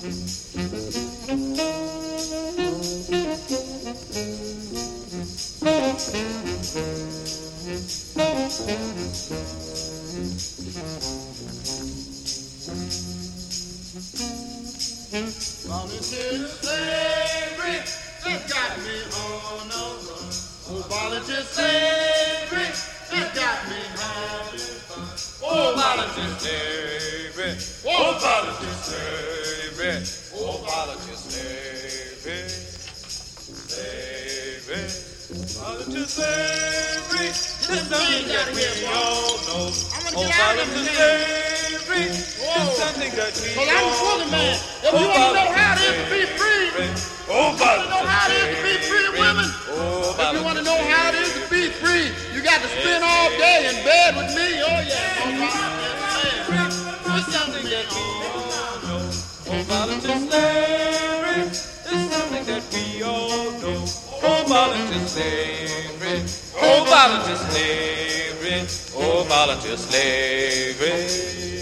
Voluntary slavery, it got me on the run. Oh, voluntary slavery, it got me having fun. Oh, voluntary slavery, oh, voluntary slavery, oh, voluntary slavery, slavery, voluntary slavery. This something that we all know. Oh, voluntary slavery, it's something that we all know. I'm a woman, man. If you want to know how it is to be free, oh, if you want to know how it is to be free, women, if you want to know how it is to be free, you got to spend all day in bed with me. Oh, yeah. It's something that we all know. Oh, voluntary slavery, it's something that we all know. Oh, voluntary slavery, oh, voluntary slavery, oh, voluntary slavery.